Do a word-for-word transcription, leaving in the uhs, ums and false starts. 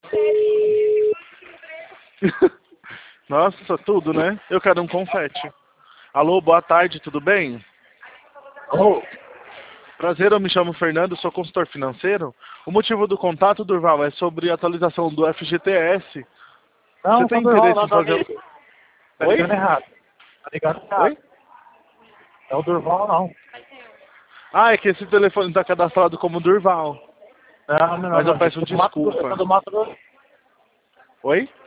Nossa, tudo, né? Eu quero um confete. Alô, boa tarde, tudo bem? Alô? Prazer, eu me chamo Fernando, sou consultor financeiro. O motivo do contato, Durval, é sobre a atualização do F G T S. Não, Você não tem sou Durval interesse não, em meu fazer... amigo. Tá Oi? ligando errado. Tá ligando errado. Oi? É o Durval não. Ah, é que esse telefone está cadastrado como Durval. Não, não, não. Mas eu não. peço Eu sou do Mato Grosso. Eu desculpa. sou do Mato Grosso. Oi?